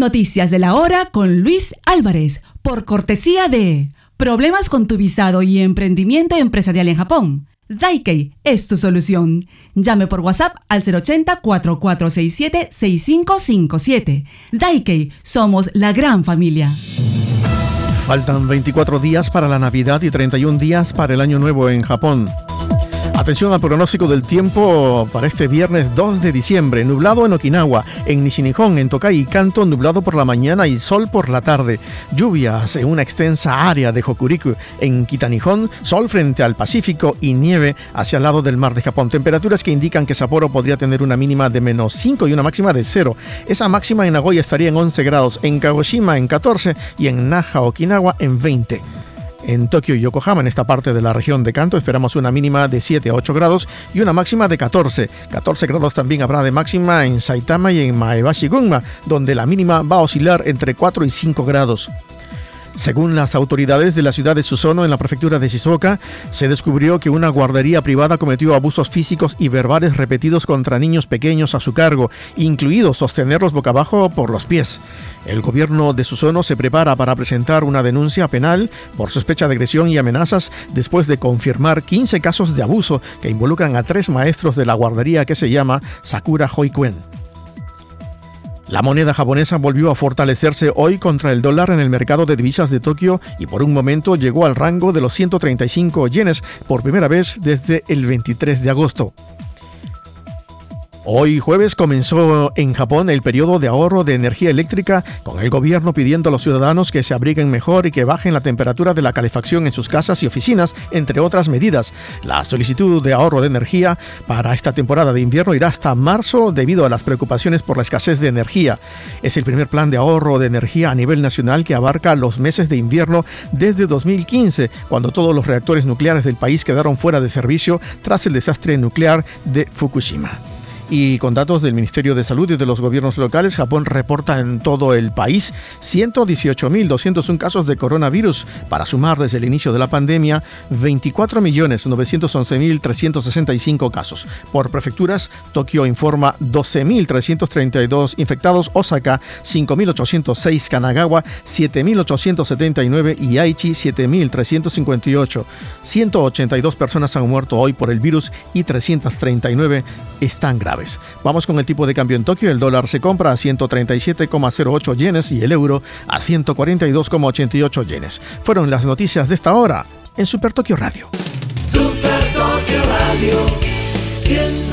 Noticias de la hora con Luis Álvarez, por cortesía de Problemas con tu visado y emprendimiento empresarial en Japón. Daikei es tu solución. Llame por WhatsApp al 080-4467-6557. Daikei, somos la gran familia. Faltan 24 días para la Navidad y 31 días para el Año Nuevo en Japón. Atención al pronóstico del tiempo para este viernes 2 de diciembre. Nublado en Okinawa, en Nishinihon, en Tokai y Kanto, nublado por la mañana y sol por la tarde. Lluvias en una extensa área de Hokuriku. En Kitanihon, sol frente al Pacífico y nieve hacia el lado del mar de Japón. Temperaturas que indican que Sapporo podría tener una mínima de -5 y una máxima de 0. Esa máxima en Nagoya estaría en 11 grados, en Kagoshima en 14 y en Naha, Okinawa en 20. En Tokio y Yokohama, en esta parte de la región de Kanto, esperamos una mínima de 7 a 8 grados y una máxima de 14. 14 grados también habrá de máxima en Saitama y en Maebashi, Gunma, donde la mínima va a oscilar entre 4 y 5 grados. Según las autoridades de la ciudad de Susono, en la prefectura de Shizuoka, se descubrió que una guardería privada cometió abusos físicos y verbales repetidos contra niños pequeños a su cargo, incluido sostenerlos boca abajo por los pies. El gobierno de Susono se prepara para presentar una denuncia penal por sospecha de agresión y amenazas después de confirmar 15 casos de abuso que involucran a 3 maestros de la guardería que se llama Sakura Hoikuen. La moneda japonesa volvió a fortalecerse hoy contra el dólar en el mercado de divisas de Tokio y por un momento llegó al rango de los 135 yenes por primera vez desde el 23 de agosto. Hoy jueves comenzó en Japón el periodo de ahorro de energía eléctrica, con el gobierno pidiendo a los ciudadanos que se abriguen mejor y que bajen la temperatura de la calefacción en sus casas y oficinas, entre otras medidas. La solicitud de ahorro de energía para esta temporada de invierno irá hasta marzo debido a las preocupaciones por la escasez de energía. Es el primer plan de ahorro de energía a nivel nacional que abarca los meses de invierno desde 2015, cuando todos los reactores nucleares del país quedaron fuera de servicio tras el desastre nuclear de Fukushima. Y con datos del Ministerio de Salud y de los gobiernos locales, Japón reporta en todo el país 118.201 casos de coronavirus, para sumar desde el inicio de la pandemia 24.911.365 casos. Por prefecturas, Tokio informa 12.332 infectados, Osaka 5.806, Kanagawa 7.879 y Aichi 7.358. 182 personas han muerto hoy por el virus y 339 están graves. Vamos con el tipo de cambio en Tokio. El dólar se compra a 137,08 yenes y el euro a 142,88 yenes. Fueron las noticias de esta hora en Super Tokio Radio. Super Tokio Radio 100.